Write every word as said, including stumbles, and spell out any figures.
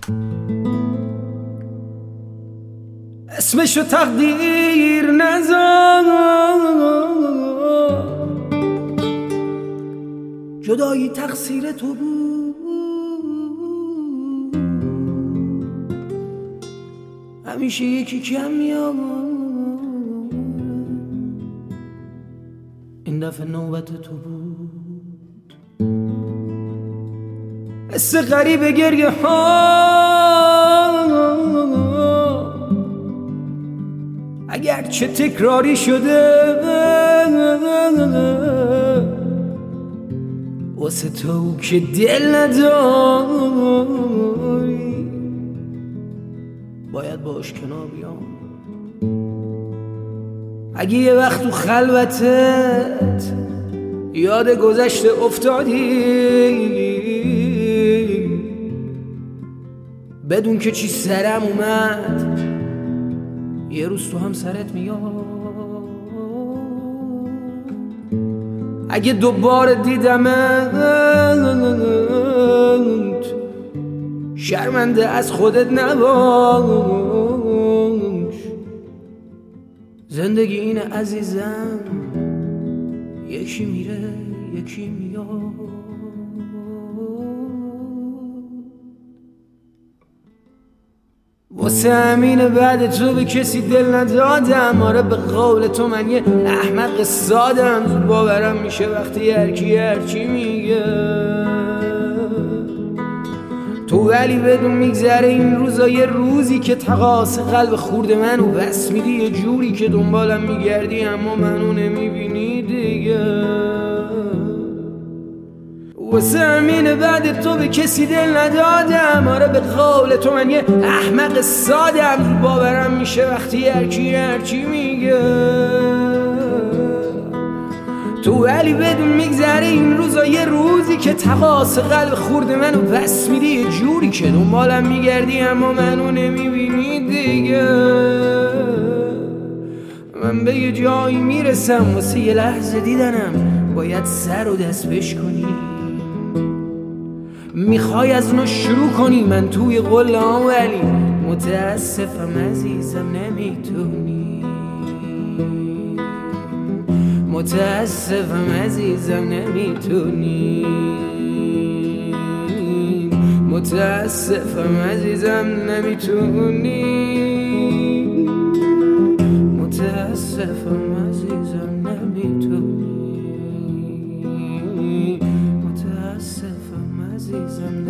اسمشو تقدیر نذار، جدایی تقصیر تو بود، همیشه یکی کم میاد، این دفعه نوبت تو بود. حس غریب گریه ها اگر چه تکراری شده، واسه تو که دل نداری باید باش کنار بیام. اگه یه وقت تو خلوتت یاد گذشته افتادی، بدون که چی سرم اومد یه روز تو هم سرت میاد. اگه دوباره دیدمت شرمنده از خودت نباش، زندگی اینه عزیزم، یکی میره یکی میاد. واسه همینه بعد تو به کسی دل ندادم. آره به قول تو من یه احمق سادم، زود باورم میشه وقتی هرکی هرچی میگه تو، ولی بدون میگذره این روزا یه روزی که تقاس قلب خورد منو بس میدی، یه جوری که دنبالم میگردی اما منو نمیبینی دیگه. واسه همینه بعد تو به کسی دل ندادم. آره به قول تو من یه احمق سادم، زود باورم میشه وقتی هرکی هرچی میگه تو، ولی بدون میگذره این روزا یه روزی که تقاس قلب خورد منو بس میدی، یه جوری که دنبالم میگردی اما منو نمیبینی دیگه. من به یه جایی میرسم واسه یه لحظه دیدنم باید سر و دست بش کنی، میخوای از نو شروع کنی من توی قله‌ام، ولی متاسفم عزیزم نمیتونی، متاسفم عزیزم نمیتونی، متاسفم عزیزم نمیتونی، متاسفم عزیزم نمیتونی، متاسفم عزیزم